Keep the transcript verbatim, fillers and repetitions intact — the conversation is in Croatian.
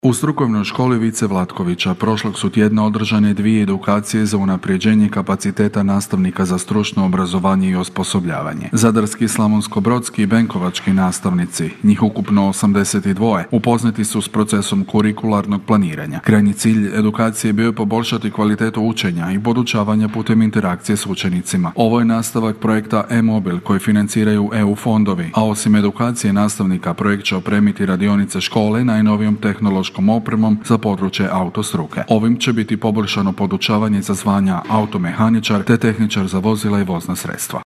U strukovnoj školi Vice Vlatkovića prošlog su tjedna održane dvije edukacije za unapređenje kapaciteta nastavnika za stručno obrazovanje i osposobljavanje. Zadarski, slavonsko-brodski i benkovački nastavnici, njih ukupno osamdeset dva, upoznati su s procesom kurikularnog planiranja. Krajnji cilj edukacije bio je poboljšati kvalitetu učenja i podučavanja putem interakcije s učenicima. Ovo je nastavak projekta e-mobil koji financiraju E U fondovi, a osim edukacije nastavnika projekt će opremiti radionice škole najnovijom tehnološkom opremom za područje autostruke. Ovim će biti poboljšano podučavanje za zvanja automehaničar te tehničar za vozila i vozna sredstva.